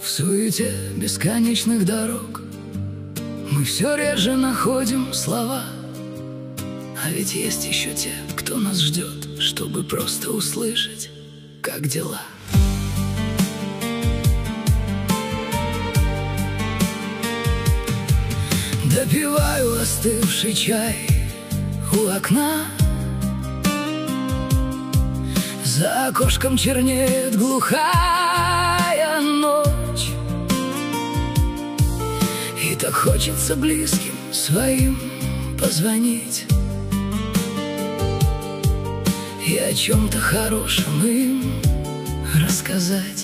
суете бесконечных дорог мы все реже находим слова. А ведь есть еще те, кто нас ждет, чтобы просто услышать, как дела. Допиваю остывший чай у окна. За окошком чернеет глухая ночь, и так хочется близким своим позвонить и о чем-то хорошем им рассказать.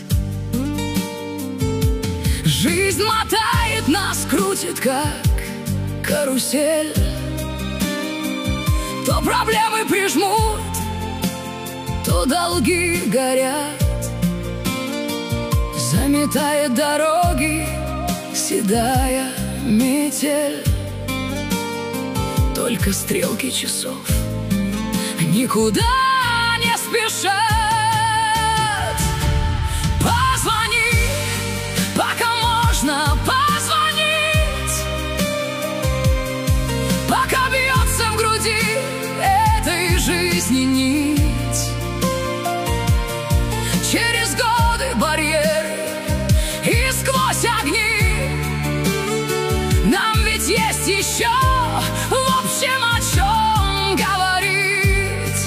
Жизнь мотает нас, крутит как карусель. То проблемы прижмут, то долги горят. Заметает дороги седая метель. Только стрелки часов никуда не спешат. Позвони, пока можно позвонить, пока бьется в груди этой жизни нить. Через годы барьеры и сквозь огни нам ведь есть еще в общем о чем говорить.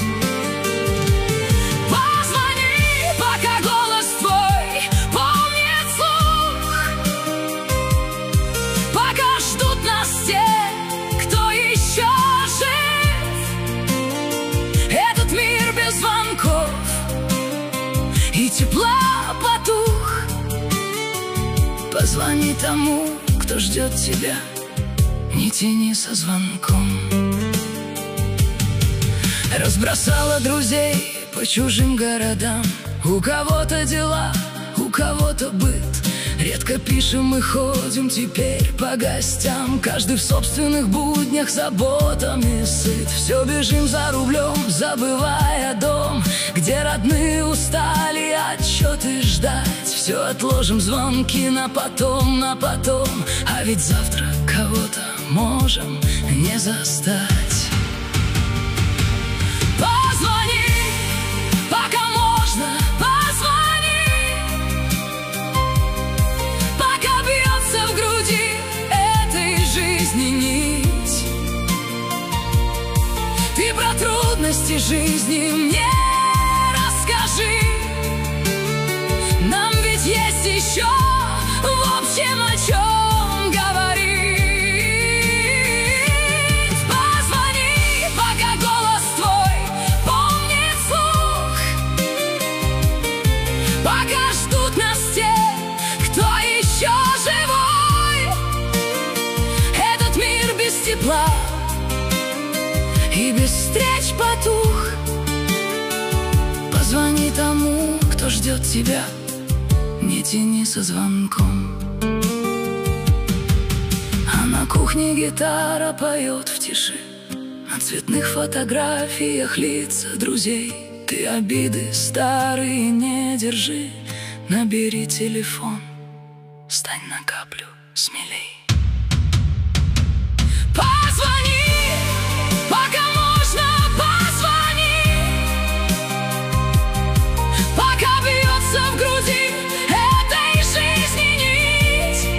Позвони, пока голос твой помнит слух, пока ждут нас те, кто еще жив. Этот мир без звонков и тепла потух. Позвони тому, кто ждет тебя, не тяни со звонком. Разбросала друзей по чужим городам. У кого-то дела, у кого-то быт. Редко пишем и ходим теперь по гостям. Каждый в собственных буднях заботами сыт. Все бежим за рублем, забывая дом, где родные устали отчеты ждать. Все отложим звонки на потом, на потом. А ведь завтра кого-то можем не застать. Позвони, пока можно позвони, пока бьется в груди этой жизни нить. Ты про трудности жизни мне расскажи. Нам ведь есть еще в общем о чем говорить. Позвони, пока голос твой помнит слух, пока ждут нас те, кто еще живой. Этот мир без тепла и без встреч потух. Позвони тому, кто ждет тебя, не тяни со звонком. А на кухне гитара поет в тиши. На цветных фотографиях лица друзей. Ты обиды старые не держи. Набери телефон, стань на каплю смелей. Позвони, пока можно позвони, пока бьется в груди этой жизни нить.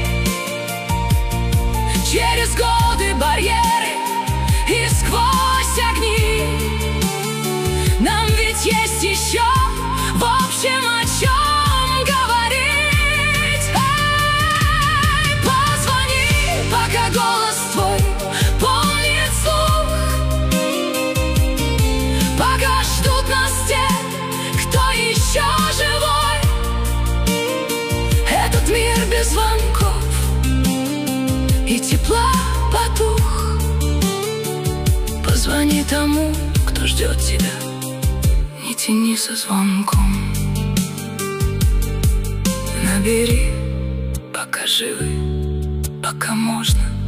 Через годы барьеры и сквозь огни нам ведь есть еще в общем о чем говорить. Эй, позвони, пока голос твой помнит слух, пока ждут нас те, кто еще живой. Этот мир без звонков и тепла потух. Позвони тому, кто ждет тебя, не тяни со звонком. Набери, пока живы, пока можно.